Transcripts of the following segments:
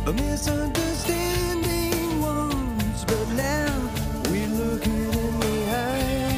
A misunderstanding once, but now we look it in the eye.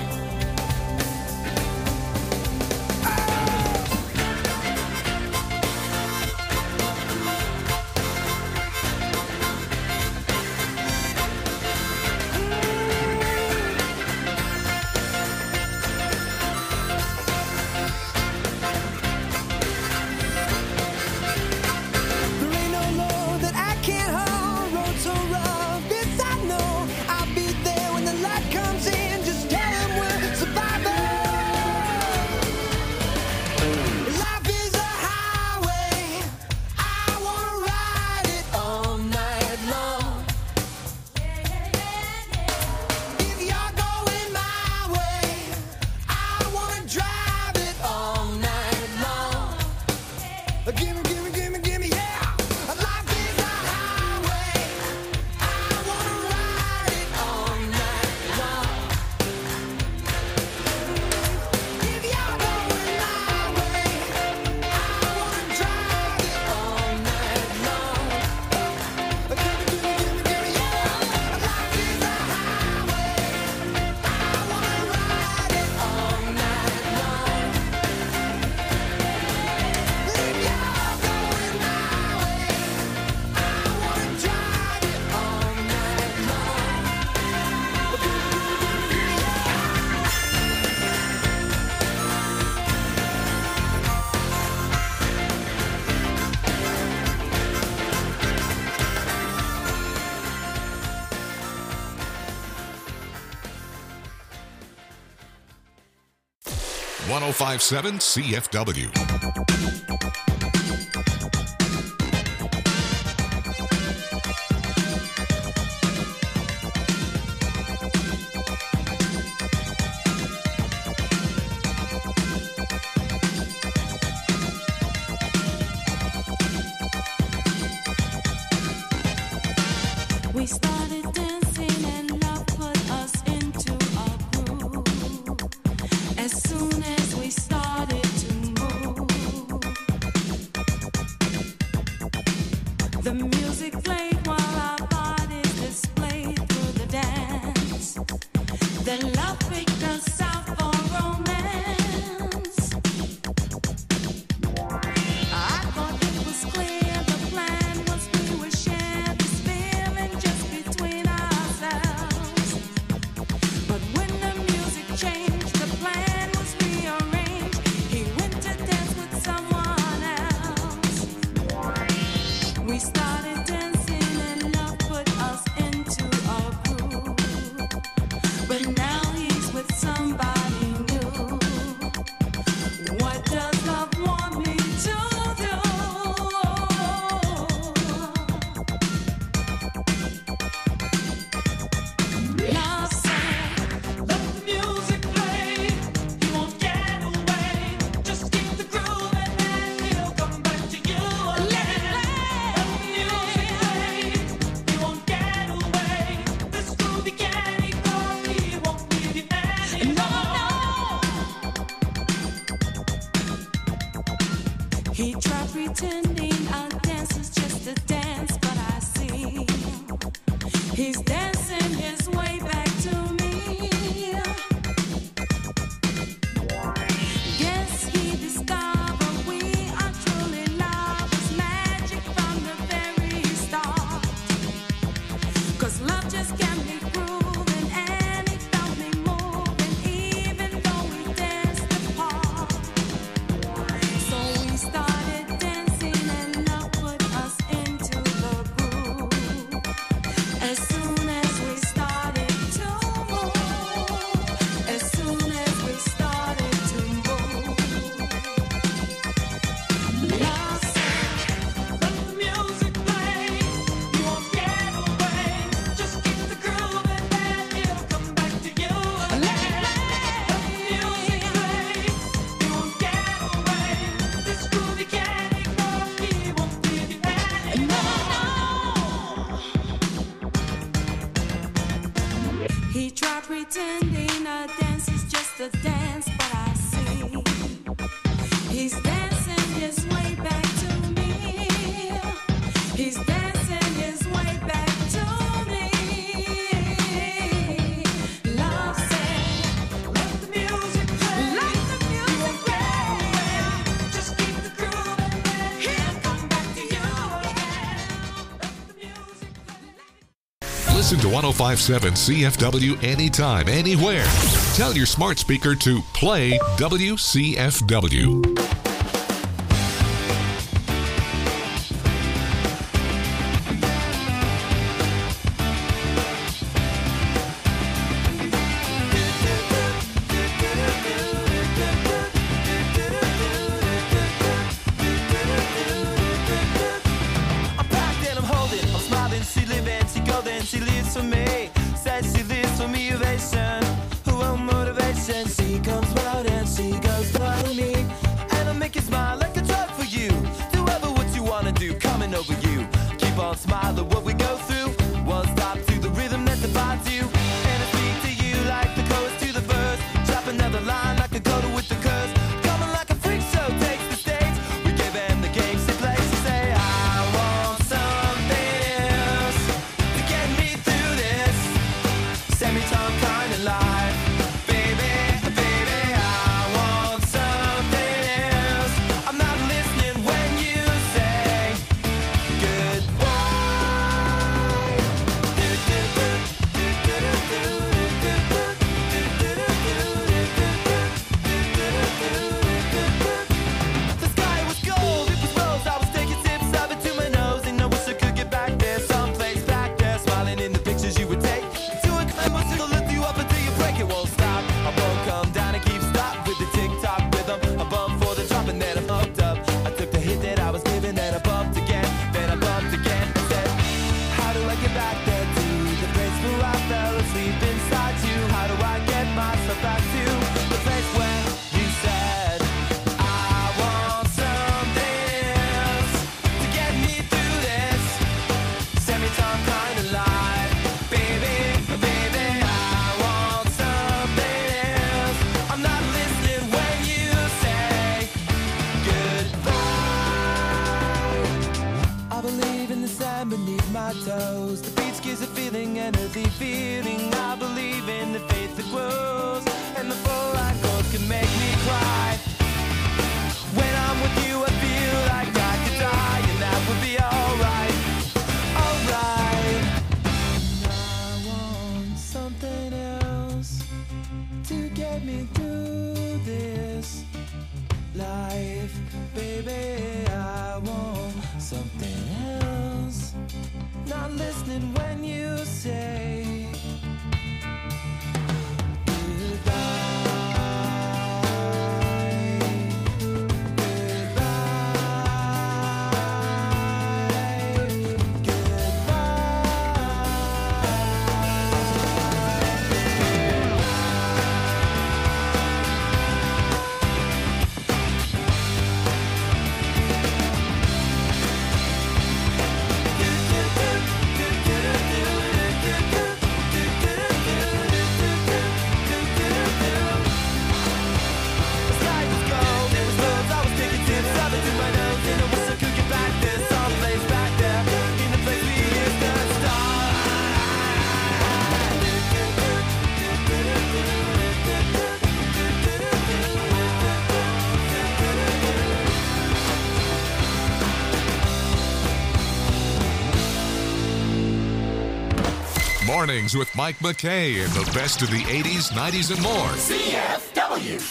.1057 CFW. We started dancing and love put us into a groove. As soon as we started to move, the music played while our bodies displayed through the dance. Then love picked us out for romance. I thought it was clear the plan was we would share this feeling just between ourselves. But when the music changed, the plan was rearranged. He went to dance with someone else. We started dancing and love put us into a groove. But now he's with somebody new. What does love want me to do? Love said, let the music play. He won't get away. Just keep the groove and then he'll come back to you again. Let the music play. He won't get away. This groove he can't ignore. He won't leave you anymore. He tried pretending our dance is just a dance, but I see he's dancing his way back to me. Guess he discovered we are truly lovers, magic from the very start. 'Cause love just can't be proven, and it felt me moving, even though we danced apart. So we started dancing and love put us into the groove. As soon as we started to move, as soon as we started to move, love said, let the music play. You won't get away. Just keep the groove and then he'll come back to you again. Let the music play. You won't get away. This groove you can't ignore. He won't leave you anymore. He tried pretending a dance is just a dance, but I see he's dancing his way back to me. He's dancing Listen to 105.7 CFW anytime, anywhere. Tell your smart speaker to play WCFW. Mornings with Mike McKay and the best of the 80s, 90s, and more. CFW.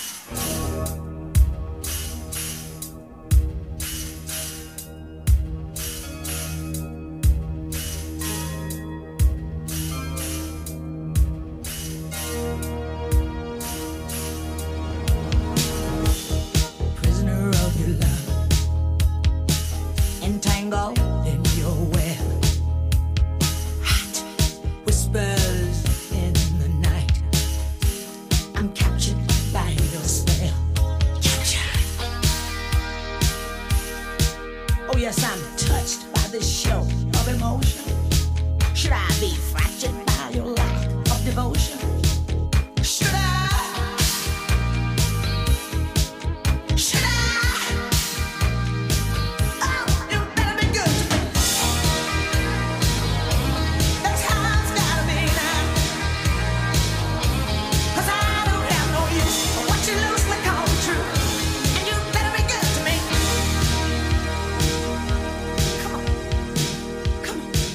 Come on.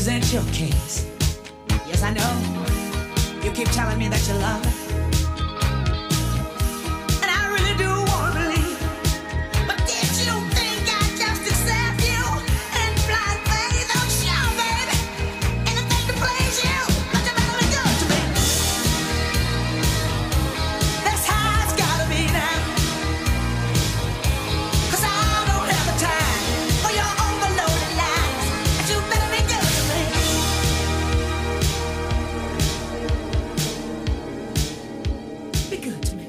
present your case. Yes, I know. You keep telling me that you love me. And I really do want to believe. But did you think I'd just accept you and blind faith? Oh, sure, baby. Anything to please you. But you better be good to me. That's how it's gotta be now. 'Cause I don't have the time for your overloaded lies. And you better be good to me. Be good to me.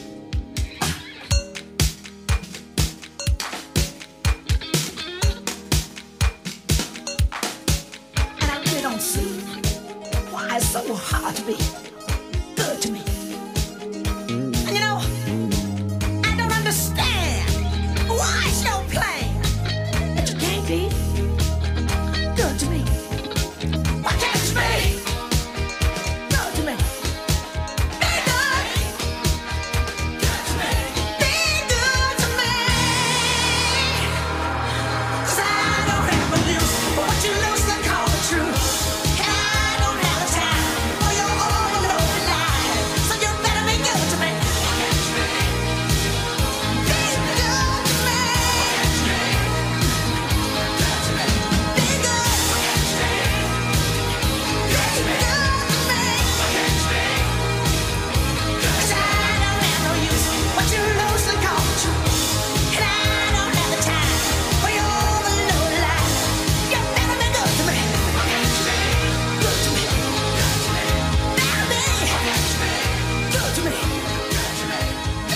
And I really don't see why it's so hard to be good to me. And you know, I don't understand why it's so plain that you can't be good to me. Why can't you be good to me? Be good. Good to me. Be good to me. 'Cause I don't have a use for what you loosely call the truth. And I don't have the time for your overloaded lies. So you better be good to me. Be good to me. Be good. Be good to me. 'Cause I don't have no use for what you loosely call the truth. And I don't have the time for your overloaded lies. You better be good to me. Good to me. Better be good to me. Be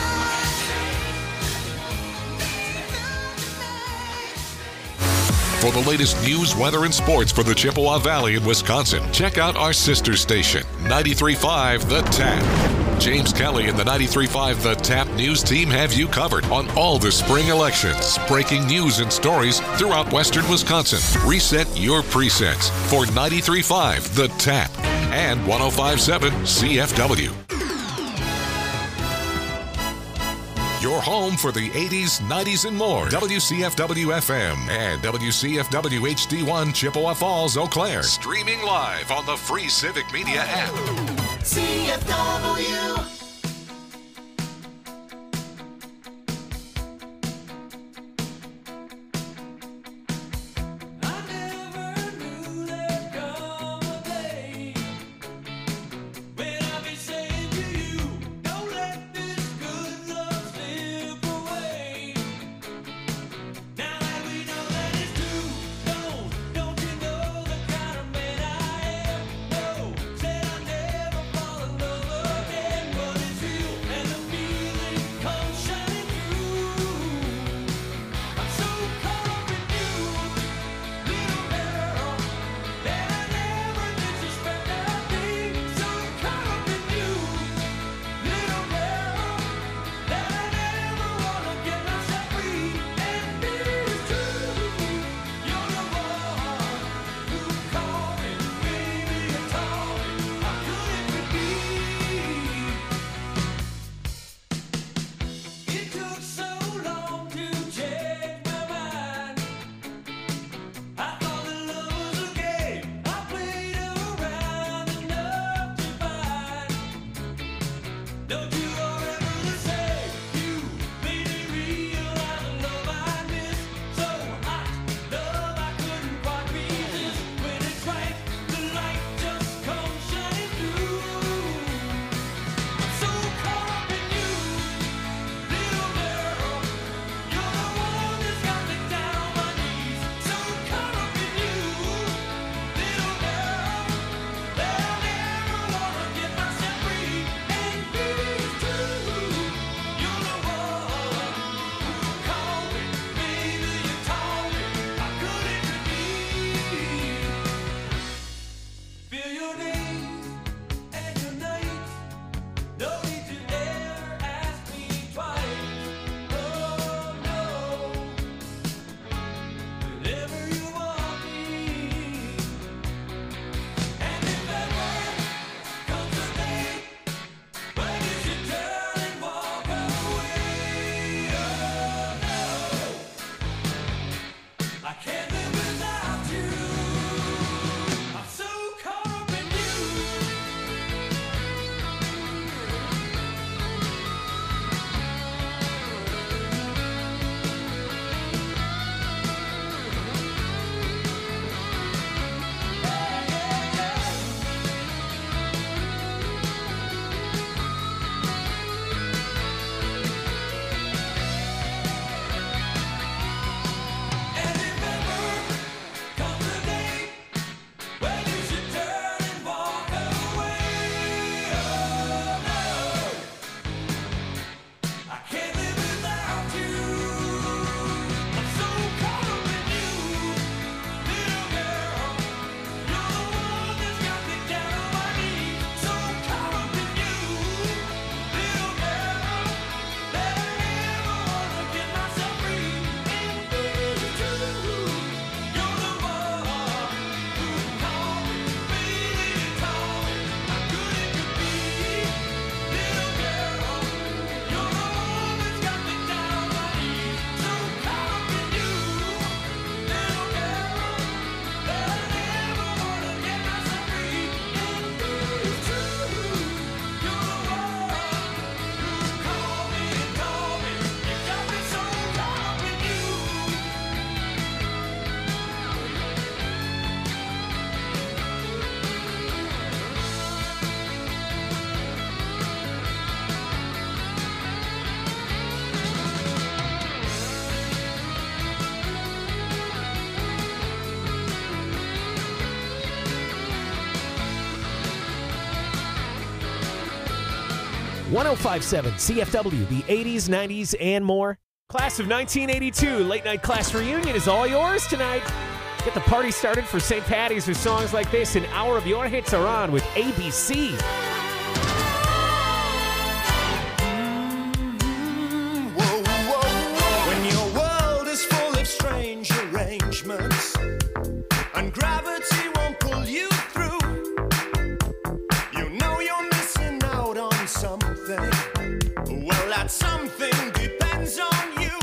For the latest news, weather, and sports for the Chippewa Valley in Wisconsin, check out our sister station, 93.5 The Tap. James Kelly and the 93.5 The Tap news team have you covered on all the spring elections, breaking news and stories throughout western Wisconsin. Reset your presets for 93.5 The Tap and 105.7 CFW. Your home for the 80s, 90s, and more. WCFW FM and WCFW HD1 Chippewa Falls, Eau Claire. Streaming live on the free Civic Media app. CFW. I never knew there'd come a day when I'd be saying to you, don't let this good love slip away. Now that we know that it's true, don't you know the kind of man I am? No, said I'd never fall in love again, but 1057 CFW, the 80s, 90s, and more. Class of 1982 Late Night Class Reunion is all yours tonight. Get the party started for St. Patty's with songs like this. An hour of your hits are on with ABC. When your world is full of strange arrangements and gravity won't pull you through, you know you're missing out on something. Well, that something depends on you.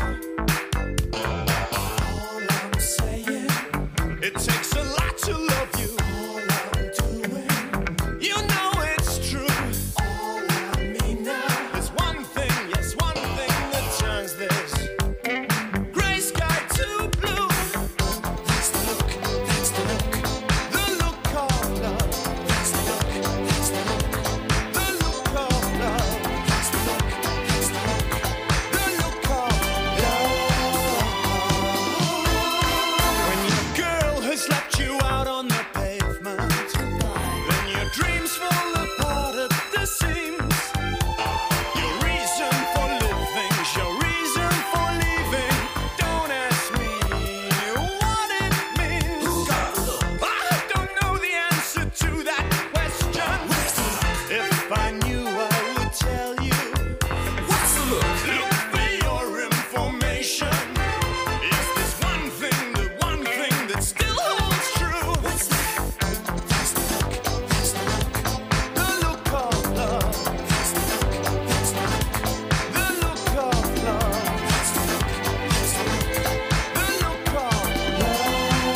All I'm saying, it takes a lot to love you. All I'm doing, you know it's true. All I mean now is one thing, yes, one thing that turns this gray sky to blue. That's the look, that's the look, the look of love. That's the look, that's the look, the look of love. That's the look, that's the look, the look of love. When your girl has left you out on the pavement, then your dreams fall apart at the seams. Your reason for living, your reason for leaving. Don't ask me what it means. I don't know the answer to that question. If I knew, I would tell you. What's the look? Look for your information. Is this one thing, the one thing that still holds true? What's that? That's the look, that's the look, the look of love. That's the look, that's the look, the look of love. That's the look, that's the look, the look of love.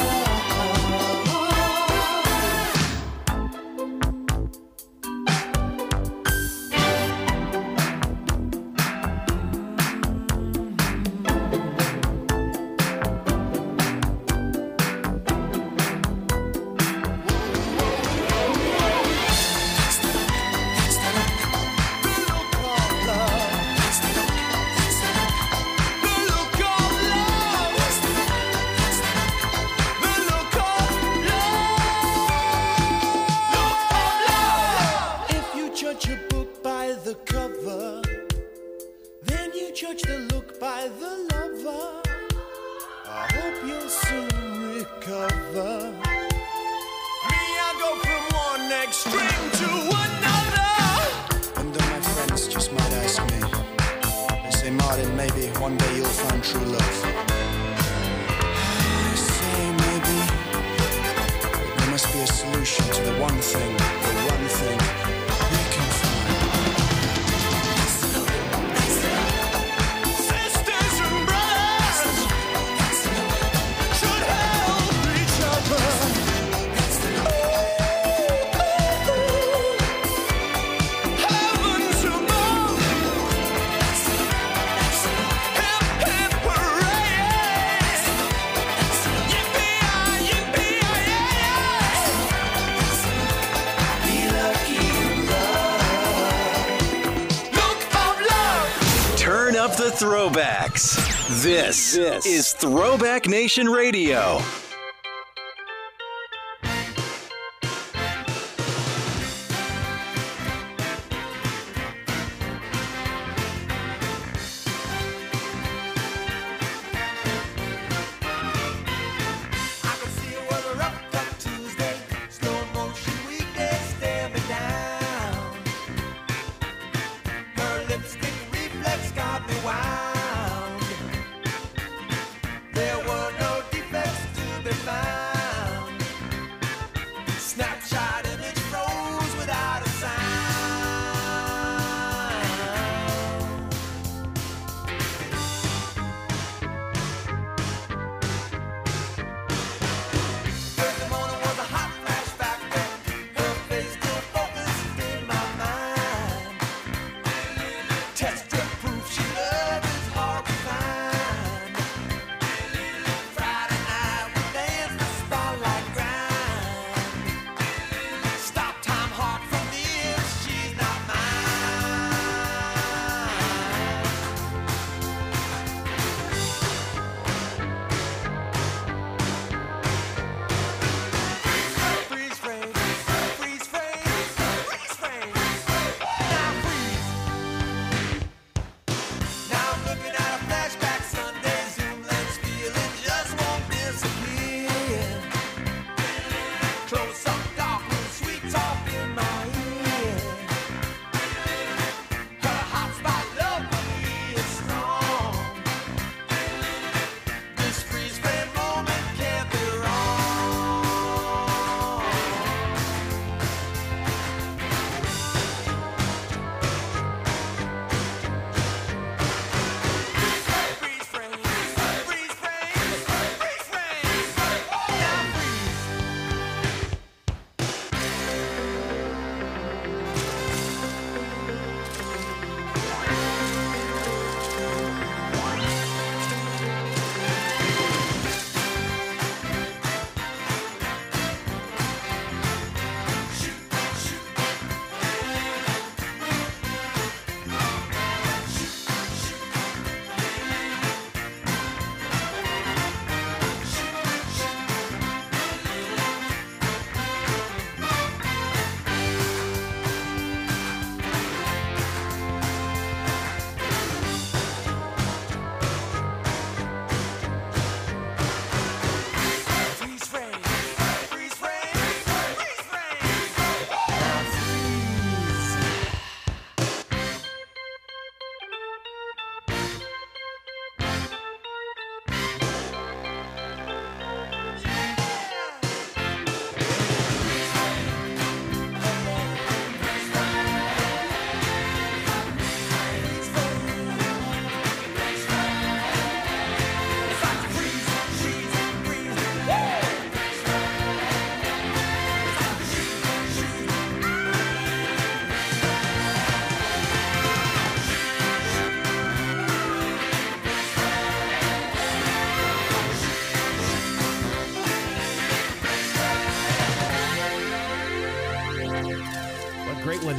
If you judge a book by the cover, then you judge the look by the lover. I hope you'll soon recover. Me, I go from one extreme to another. And my friends just might ask me, they say, Martin, maybe one day you'll find true love. I say maybe there must be a solution to the one thing we can find. Sisters and brothers should help each other. Heavens above. Hip, hip, hooray. Yippee-yi, yippee-yi-yi. Be lucky in love. Look of love. Turn up the throwbacks. This is Throwback Nation Radio. I can see you with a rough cut Tuesday, slow motion weekday, stare me down. Her lipstick reflex got me wound. There were no defects to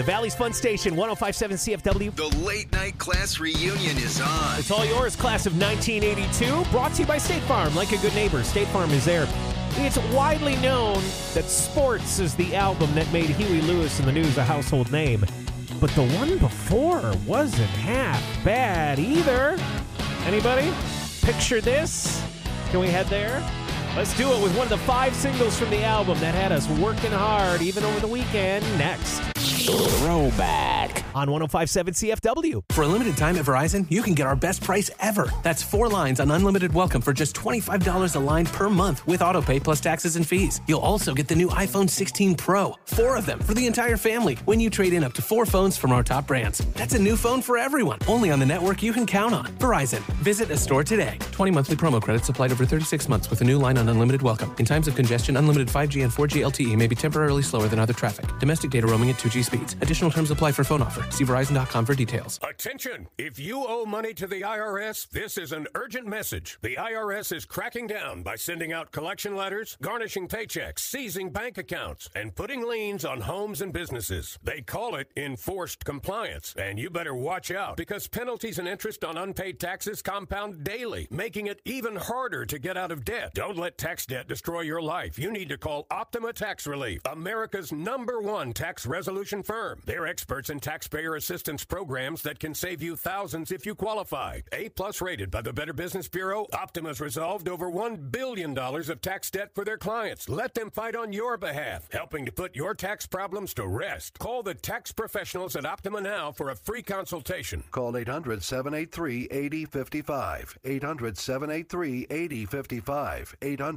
the Valley's Fun Station, 105.7 CFW. The late night class reunion is on. It's all yours, class of 1982, brought to you by State Farm. Like a good neighbor, State Farm is there. It's widely known that Sports is the album that made Huey Lewis and the News a household name. But the one before wasn't half bad either. Anybody? Picture this? Can we head there? Let's do it with one of the 5 singles from the album that had us working hard even over the weekend. Next. Throwback on 105.7 CFW. For a limited time at Verizon, you can get our best price ever. That's 4 lines on unlimited welcome for just $25 a line per month with autopay plus taxes and fees. You'll also get the new iPhone 16 Pro, 4 of them for the entire family when you trade in up to 4 phones from our top brands. That's a new phone for everyone, only on the network you can count on. Verizon. Visit a store today. 20 monthly promo credits applied over 36 months with a new line on unlimited welcome. In times of congestion, unlimited 5G and 4G LTE may be temporarily slower than other traffic. Domestic data roaming at 2G speeds. Additional terms apply for phone offer. See Verizon.com for details. Attention! If you owe money to the IRS, this is an urgent message. The IRS is cracking down by sending out collection letters, garnishing paychecks, seizing bank accounts, and putting liens on homes and businesses. They call it enforced compliance, and you better watch out because penalties and interest on unpaid taxes compound daily, making it even harder to get out of debt. Don't let tax debt destroy your life. You need to call Optima Tax Relief, America's #1 tax resolution firm. They're experts in taxpayer assistance programs that can save you thousands if you qualify. A+ rated by the Better Business Bureau, Optima's resolved over $1 billion of tax debt for their clients. Let them fight on your behalf, helping to put your tax problems to rest. Call the tax professionals at Optima now for a free consultation. Call 800-783-8055. 800-783-8055.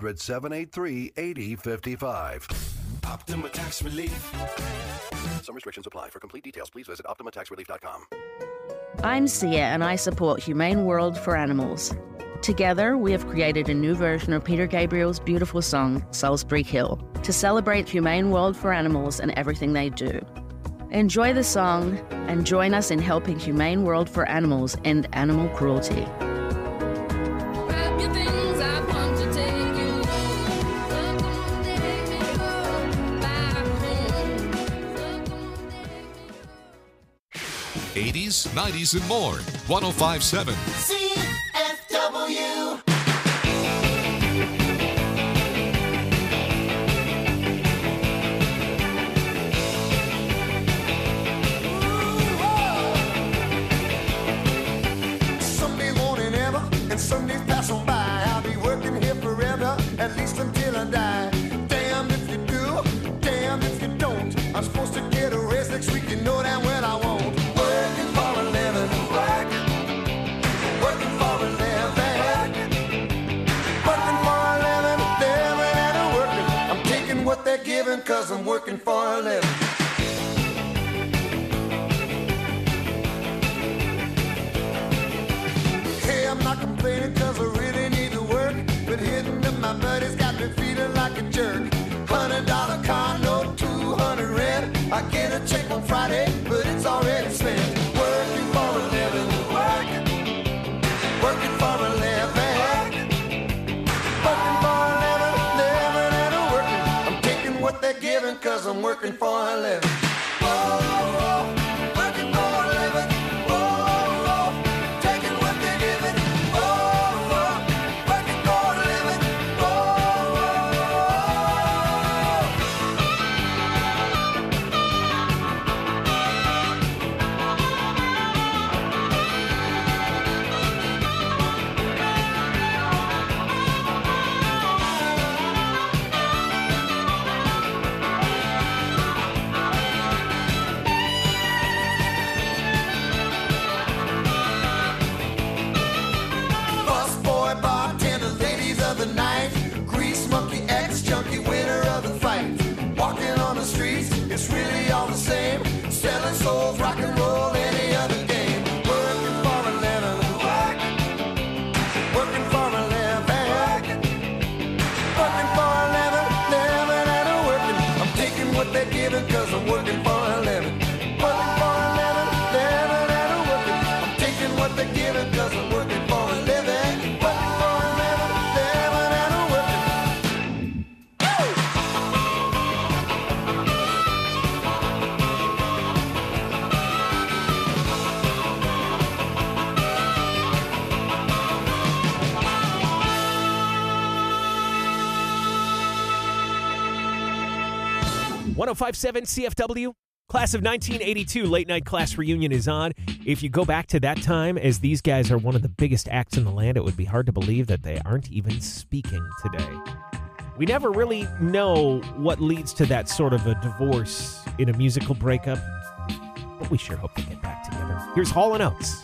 800-783-8055. Optima Tax Relief. Some restrictions apply. For complete details, please visit OptimaTaxRelief.com. I'm Sia, and I support Humane World for Animals. Together, we have created a new version of Peter Gabriel's beautiful song, Salisbury Hill, to celebrate Humane World for Animals and everything they do. Enjoy the song and join us in helping Humane World for Animals end animal cruelty. Grab your things, I want to take you home. Take me home, back home. 80s, 90s, and more. 105.7. CFW. Someday morning ever, and Sundays pass on by. I'll be working here forever, at least until I die. Damn if you do, damn if you don't. I'm supposed to get a raise next week, you know damn well I won't. Working for a living, working for a living, working for a living, living and a working. I'm taking what they're giving, cause I'm working for a living. Hey, I'm not complaining cause I really need to work, but hitting up my buddies got me feeling like a jerk. $100 car note, 200 rent. I get a check on Friday, but it's already spent. Working for a living, working for a living, working for a living, living and a working. I'm taking what they're giving cause I'm working for a living. Whoa, working for a living. Whoa, taking what they're giving. Whoa, working for a living. 1057 CFW. Class of 1982 late night class reunion is on. If you go back to that time, as these guys are one of the biggest acts in the land, it would be hard to believe that they aren't even speaking today. We never really know what leads to that sort of a divorce in a musical breakup, but we sure hope they get back together. Here's Hall & Oates.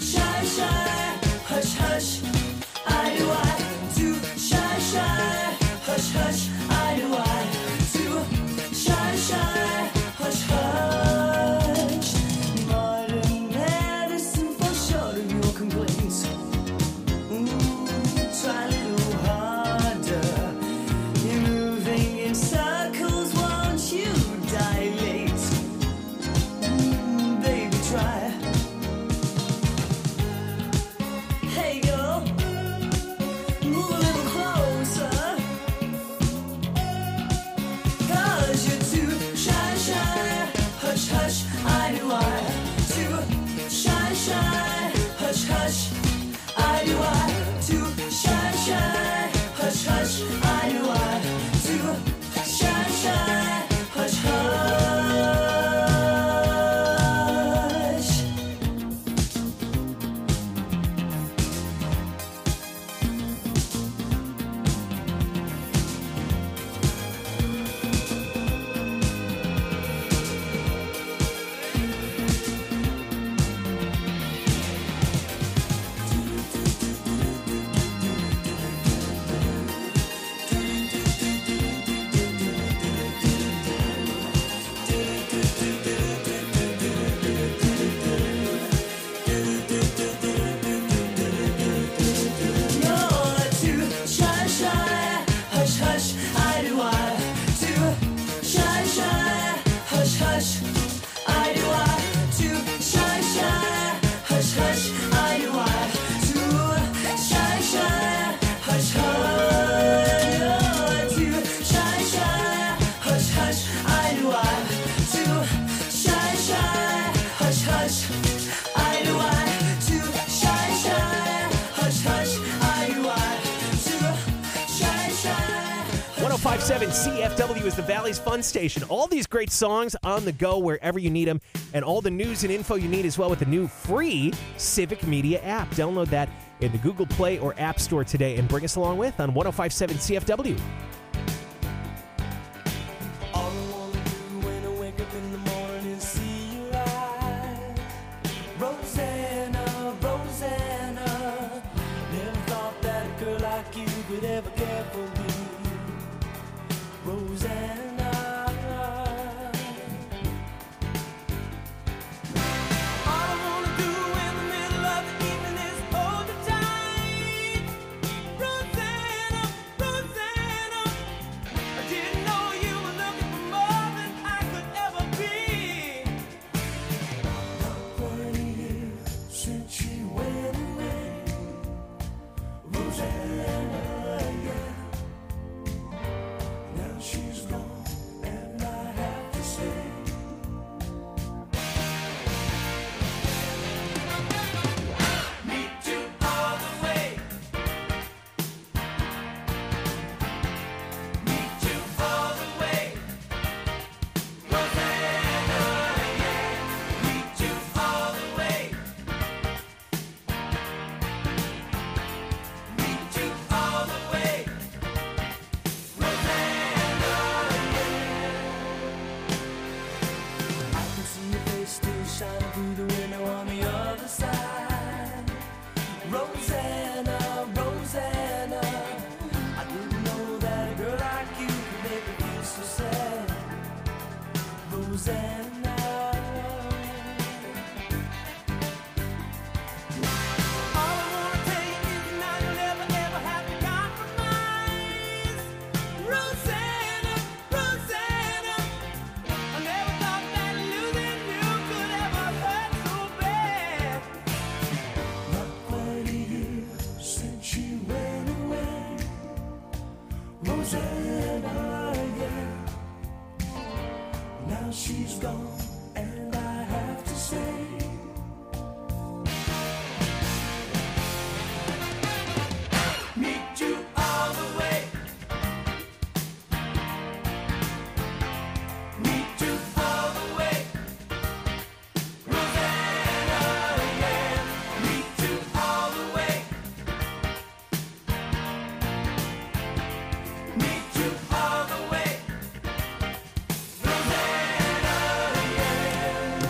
Hush, hush, I do I, too shy, shy. 105.7 CFW is the Valley's fun station. All these great songs on the go wherever you need them, and all the news and info you need as well with the new free Civic Media app. Download that in the Google Play or App Store today and bring us along with on 105.7 CFW. All I wanna do when I wake up in the morning is see your eyes. Rosanna, Rosanna, never thought that a girl like you could ever care for me. Rosanna, all I wanna do in the middle of the evening is hold you tight. Rosanna, Rosanna, I didn't know you were looking for more than I could ever be. Not quite a year since she went away. Rosanna, yeah. Now she's gone, and I have to say, meet you all the way. Meet you all the way. Rosanna, yeah. Meet you all the way. Meet you all the way. I can see your face still shining through the window on the other side. Rosanna, Rosanna, I didn't know that a girl like you could make me feel so sad. Rosanna, all I wanna tell you is now you'll never ever have to compromise. Rosanna, Rosanna, I never thought that losing you could ever hurt so bad. Not quite a year since she went away. Rosanna, yeah. Now she's gone, and I have to say, meet you all the way. Meet you all the way. Rosanna, yeah. Meet you all the way. Meet you all the way. Rosanna, yeah.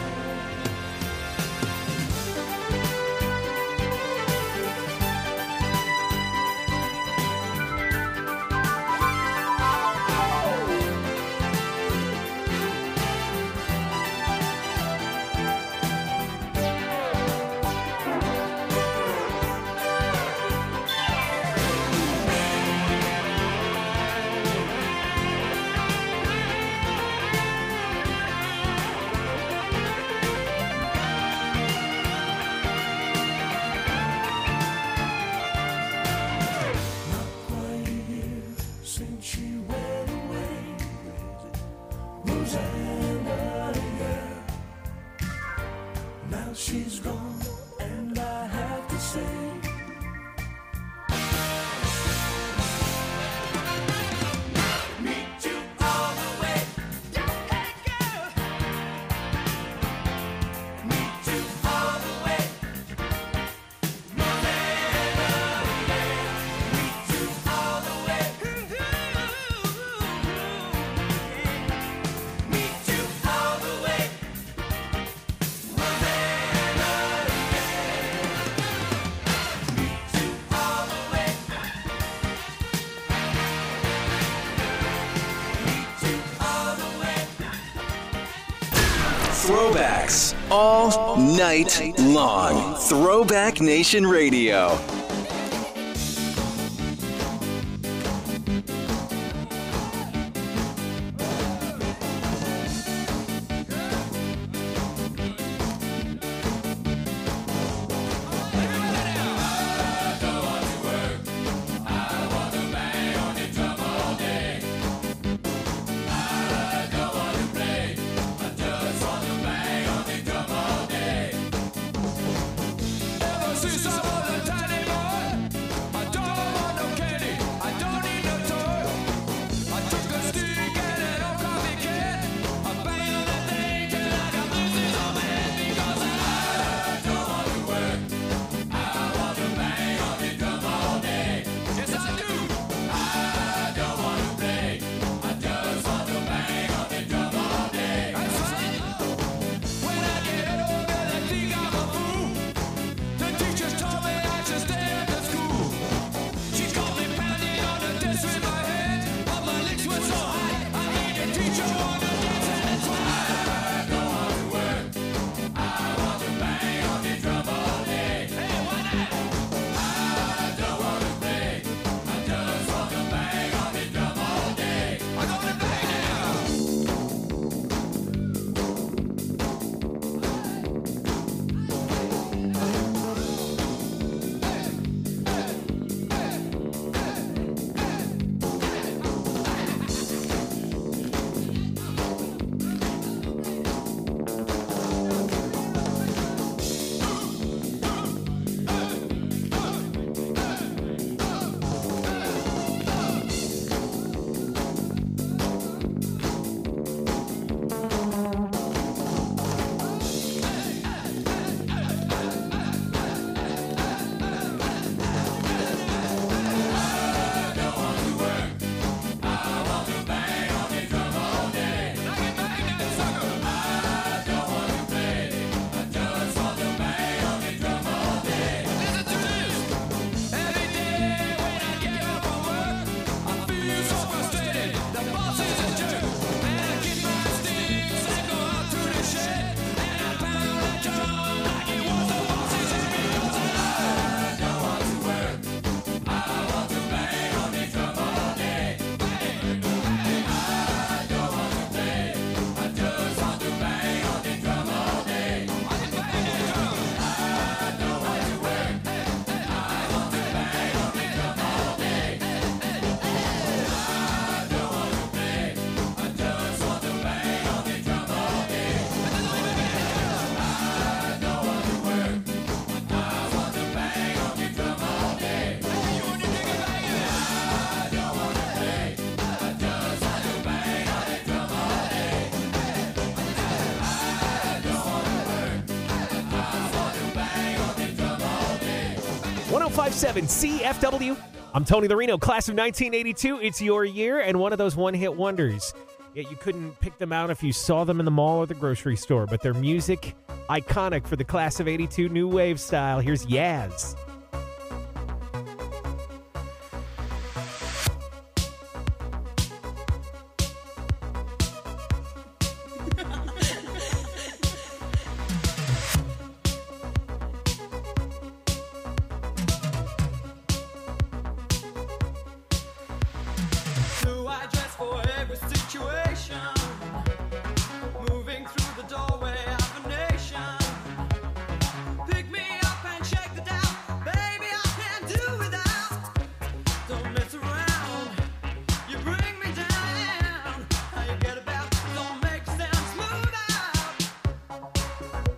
Not quite a year since she went away. Rosanna, yeah. Now she's gone, and I have to say, meet you all the way. Hey, girl. Meet you all the way. Rosanna, yeah. Meet you all the way. Meet you all the way. Rosanna, Throwbacks all night long. Throwback Nation Radio. I took 1057 CFW. I'm Tony Lorino, class of 1982. It's your year and one of those one-hit wonders. Yet you couldn't pick them out if you saw them in the mall or the grocery store, but their music, iconic for the class of 82 new wave style. Here's Yaz. Do I dress for every situation? Moving through the doorway of a nation. Pick me up and shake the doubt. Baby, I can't do without. Don't mess around. You bring me down. How you get about? Don't make sound smooth out.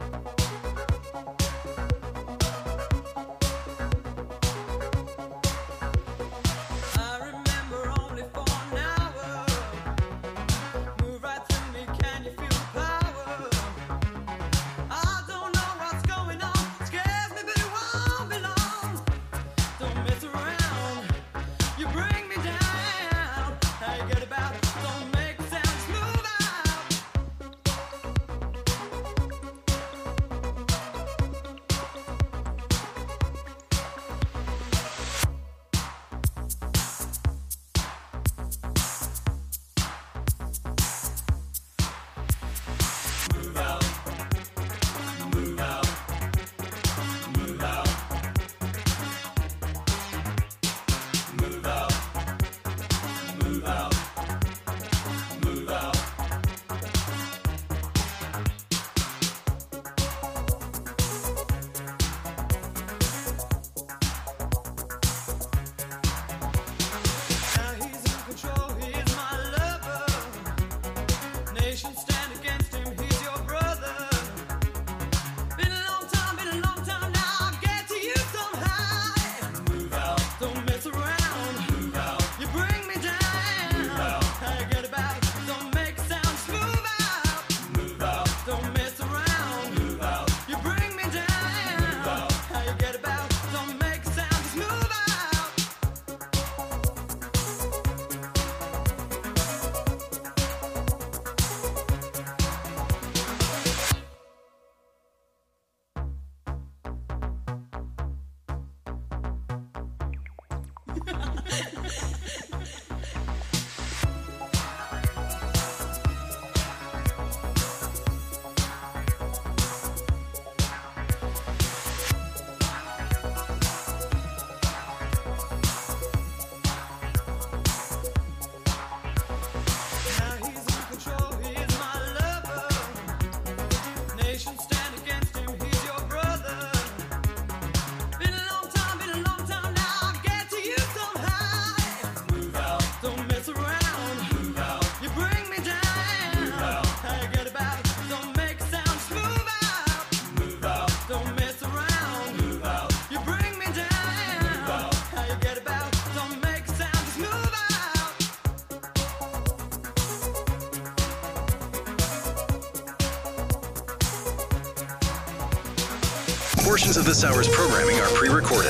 I remember only for an hour. Move right through me, can you feel the power? I don't know what's going on. Scares me, but it won't be long. Don't mess around. You bring me down. How you get about? Don't make sound smooth out. Now he's in control, he is my lover. Nation stand against him, he's your brother. Been a long time now, I'll get to you somehow. Move out. Don't mess around. Move out. You bring me down. Move out. How you get about? Don't make sound smooth out. Move out. Don't mess around. Move out. You bring me down. Move out. How you get about? Don't make sound smooth out. Now he's in control, he is my lover. Nation stand against him, he's your brother. Been a long time now, I'll get to you somehow. Move out. Don't mess around. Move out. You bring me down. Move out. How you get about? Don't make sound smooth out. Move out. Don't mess around. Move out. You bring me down. Move out. How you get about? Don't make sound smooth out. Portions of this hour's programming are pre-recorded.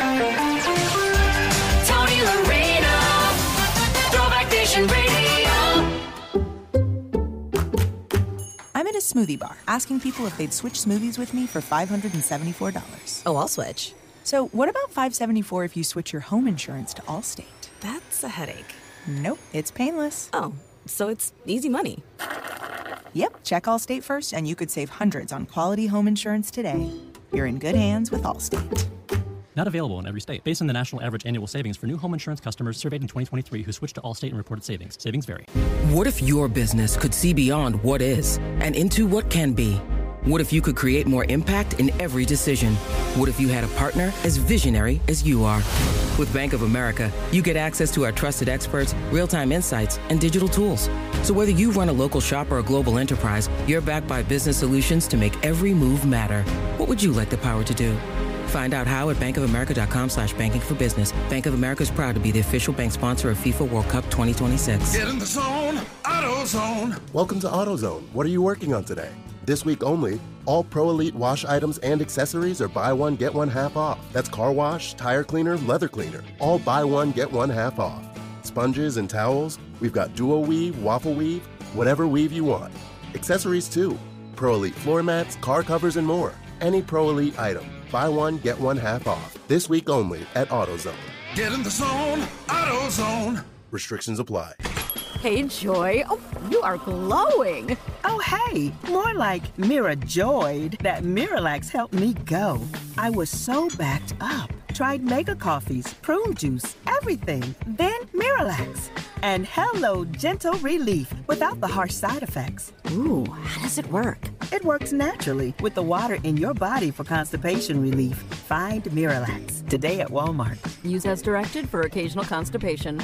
Tony Loreno, Throwback Nation Radio. I'm at a smoothie bar asking people if they'd switch smoothies with me for $574. Oh, I'll switch. So what about $574 if you switch your home insurance to Allstate? That's a headache. Nope, it's painless. Oh, so it's easy money. Yep, check Allstate first and you could save hundreds on quality home insurance today. You're in good hands with Allstate. Not available in every state. Based on the national average annual savings for new home insurance customers surveyed in 2023 who switched to Allstate and reported savings. Savings vary. What if your business could see beyond what is and into what can be? What if you could create more impact in every decision? What if you had a partner as visionary as you are? With Bank of America, you get access to our trusted experts, real-time insights, and digital tools. So whether you run a local shop or a global enterprise, you're backed by business solutions to make every move matter. What would you like the power to do? Find out how at bankofamerica.com/banking for business. Bank of America is proud to be the official bank sponsor of FIFA World Cup 2026. Get in the zone, AutoZone. Welcome to AutoZone. What are you working on today? This week only, all Pro Elite wash items and accessories are buy one, get one half off. That's car wash, tire cleaner, leather cleaner. All buy one, get one half off. Sponges and towels, we've got duo weave, waffle weave, whatever weave you want. Accessories too. Pro Elite floor mats, car covers, and more. Any Pro Elite item, buy one, get one half off. This week only at AutoZone. Get in the zone, AutoZone. Restrictions apply. Hey, Joy. Oh, you are glowing. Oh, hey, more like Mira joyed that Miralax helped me go. I was so backed up. Tried mega coffees, prune juice, everything. Then Miralax. And hello, gentle relief without the harsh side effects. Ooh, how does it work? It works naturally with the water in your body for constipation relief. Find Miralax today at Walmart. Use as directed for occasional constipation.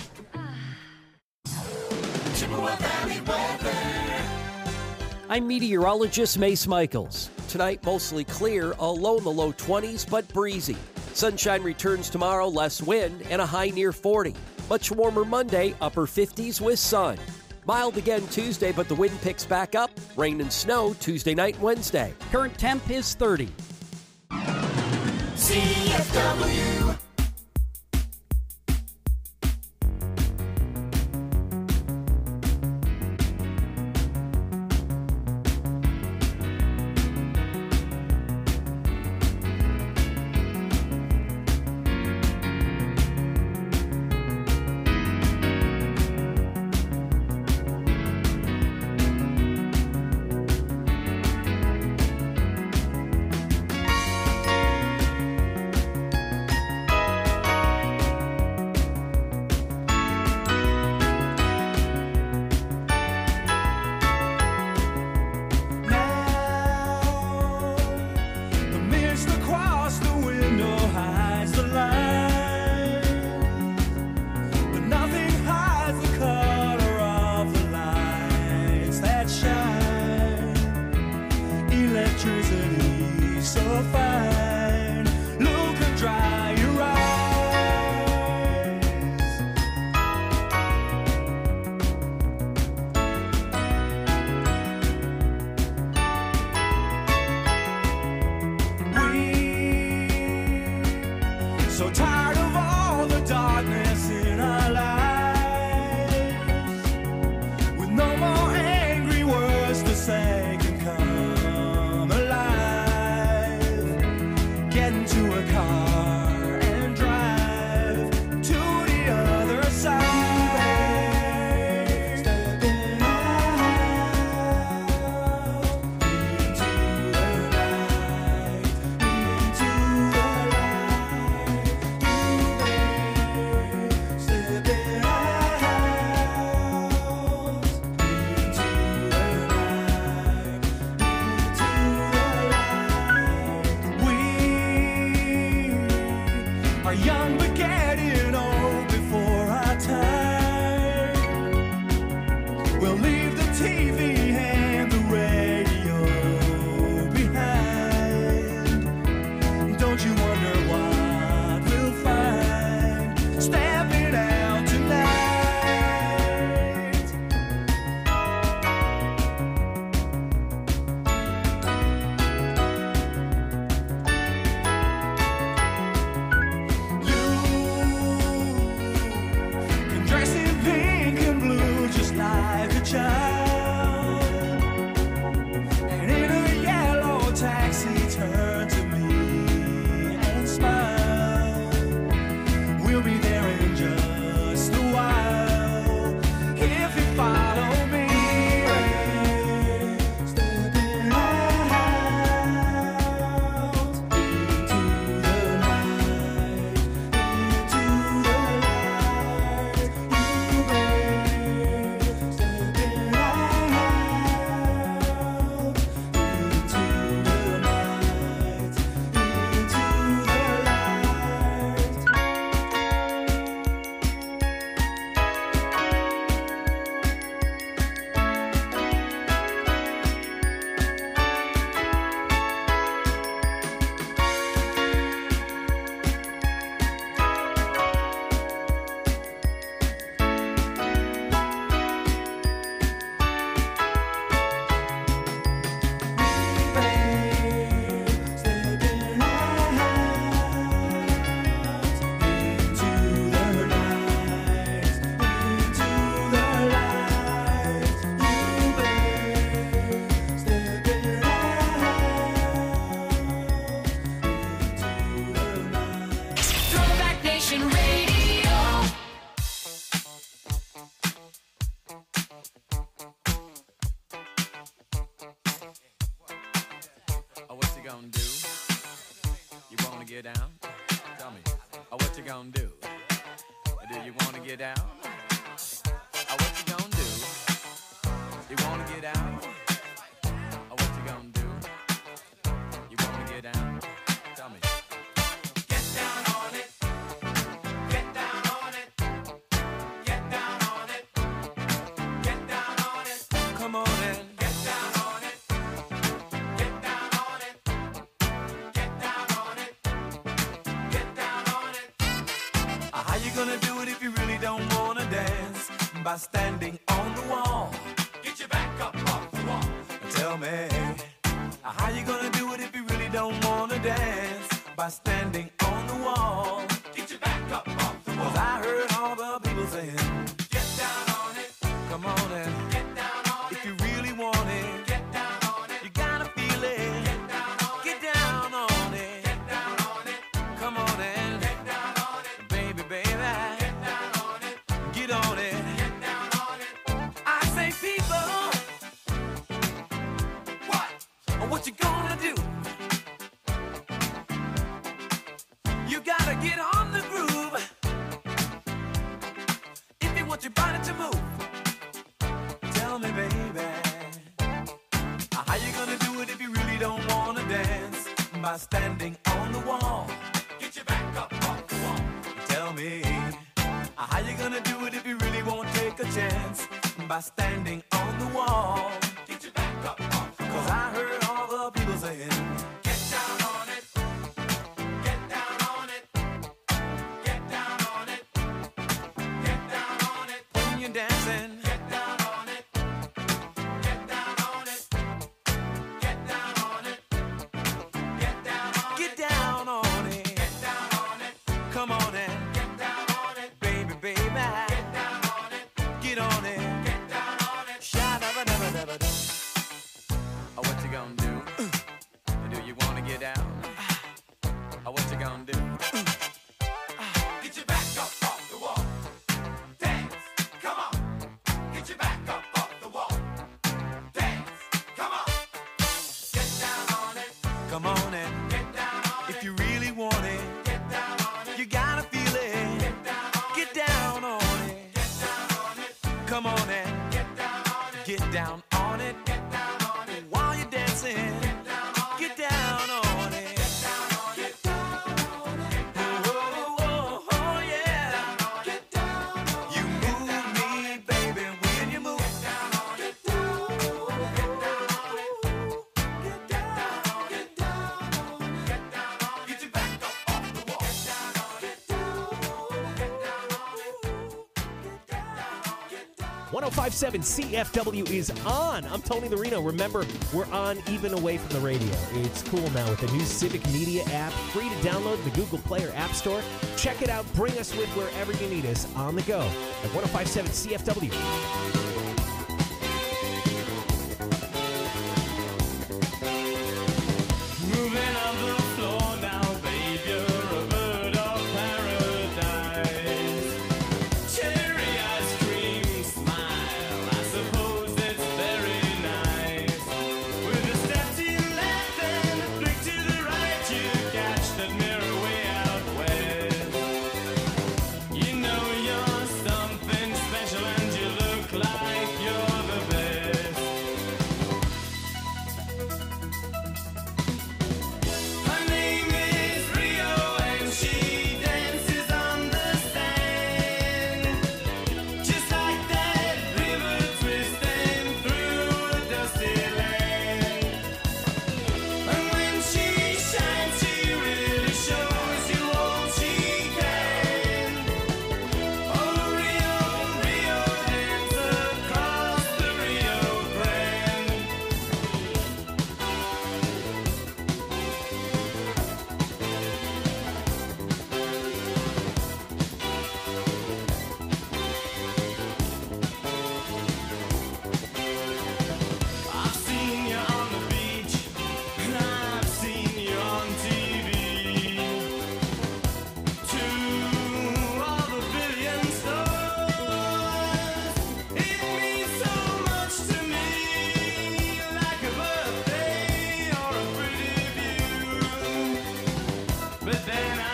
Chippewa Valley weather. I'm meteorologist Mace Michaels. Tonight, mostly clear, a low in the low 20s, but breezy. Sunshine returns tomorrow, less wind, and a high near 40. Much warmer Monday, upper 50s with sun. Mild again Tuesday, but the wind picks back up. Rain and snow Tuesday night and Wednesday. Current temp is 30. CFW. The mist across the window hides the light, but nothing hides the color of the lights that shine. Electricity so fine, look and dry your eyes. So tired of all the darkness in our lives, with no more angry words to say can come alive. Get into a car and drive to the other side. Stepping out into the light, into the are young but getting old before our time. We'll leave the TV and the radio behind. Don't you wonder what we'll find stepping out tonight? You wanna get down? Tell me, what you gonna do? Do you wanna get down? What you gonna do? You wanna get down? What you gonna do? You wanna get down? Tell me. Get down on it. Get down on it. Get down on it. Get down on it. Come on in. Get down on it. Get down on it. Get down on it. Get down on it. How you gonna do it if you really don't wanna dance? By standing on the wall. Get your back up off the wall. Tell me, how you gonna do it if you really don't wanna dance? By standing on the wall. Get your back up off the wall. 'Cause I heard all the people saying, get down on it. Come on and get down on it. If you really want it, get down on it. You gotta feel it. Get down on it. Get down on it. Get down on it. Come on and get down on it. Baby, baby. Get down on it. Get on it. Get down on it. I say people, what you gonna do? You gotta get on the groove if you want your body to move. Tell me, baby, how you gonna do it if you really don't wanna dance? By standing on the wall. Get your back up off the wall. Tell me, how you gonna do it if you really won't take a chance? By standing on the wall. Get your back up off the wall. 'Cause I heard all the people saying, get down on it. Get down on it. Get down on it. Get down on it. When you're dancing, get down on it. Get down on it. Get down on it. Get down on it. Get down on it. Get down on it. Come on and get down on it. Baby, baby. Get down on it. Get on it. Get down on it. Sha-da-ba-da-ba-da-ba-da. What you gonna do? Do you wanna get down? What you gonna do? Get your back up off the wall. Dance, come on. Get your back up off the wall. Dance, come on. Get down on it. Come on and get down on it. If you really want it, get down on it. You gotta feel it. Get down on it. Get down on it. Get down on it. Come on and get down on it. Get down on it. Get down on it. While you're dancing, get down on it. Get down on it. Get down on it. Get down on it. Oh, oh, oh, yeah. Get down on it. You move me, baby, when you move. Get down on it. Get down on it. Get down on it. Get down on it. Get down on it. Get down on it. Get your back up off the wall. Get down on it. Get down on it. Get down on it. Get down on it. Get down. 105.7 CFW is on. I'm Tony Larino. Remember, we're on even away from the radio. It's cool now with the new Civic Media app. Free to download in the Google Play or App Store. Check it out. Bring us with wherever you need us on the go at 105.7 CFW. Moving on the floor now, babe, you're a bird of paradise. Cherry ice cream smile, I suppose it's very nice. With a step to your left and a flick to the right, you catch that mirror way out west. You know you're something special and you look like but then